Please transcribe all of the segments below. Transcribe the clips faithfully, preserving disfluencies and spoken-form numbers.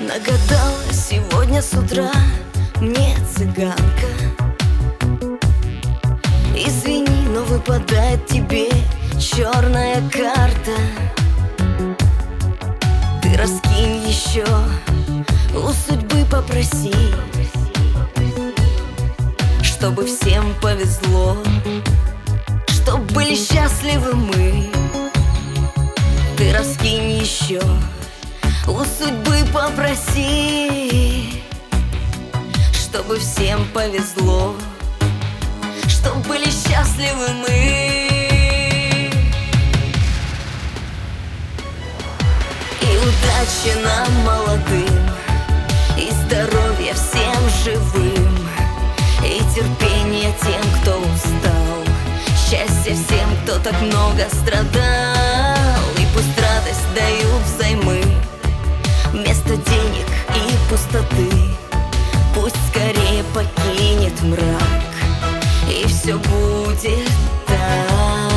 Нагадала сегодня с утра мне цыганка. Извини, но выпадает тебе черная карта. Ты раскинь еще, у судьбы попроси, чтобы всем повезло, чтоб были счастливы мы. Ты раскинь еще, у судьбы попроси, чтобы всем повезло, чтоб были счастливы мы. И удачи нам молодым, и здоровья всем живым, и терпения тем, кто устал, счастья всем, кто так много страдал. И пусть радость дают взаймы вместо денег и пустоты. Пусть скорее покинет мрак, и все будет так.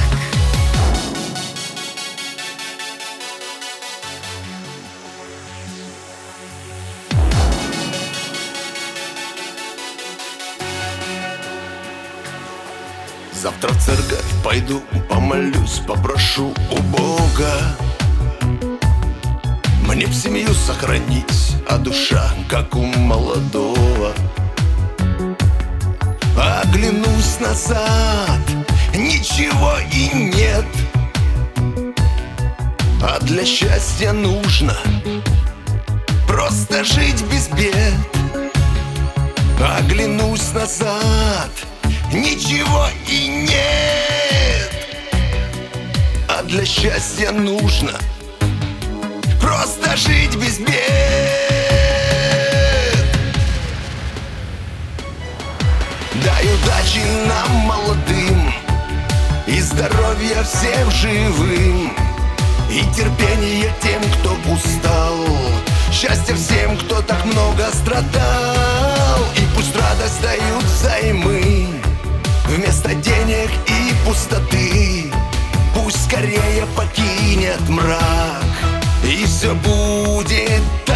Завтра в церковь пойду, помолюсь, попрошу у Бога мне б семью сохранить, а душа, как у молодого. Оглянусь назад, ничего и нет, а для счастья нужно просто жить без бед. Оглянусь назад, ничего и нет, а для счастья нужно просто жить без бед. Дай удачи нам молодым, и здоровья всем живым, и терпения тем, кто устал, счастья всем, кто так много страдал. И пусть радость дают взаймы вместо денег и пустоты. Пусть скорее покинет мрак, и все будет так.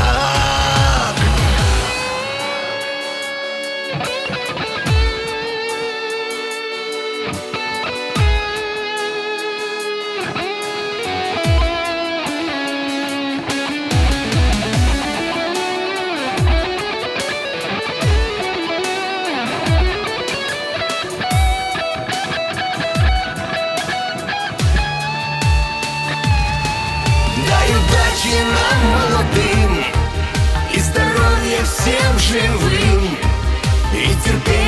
Удачи нам молодым, и здоровья всем живым, и терпения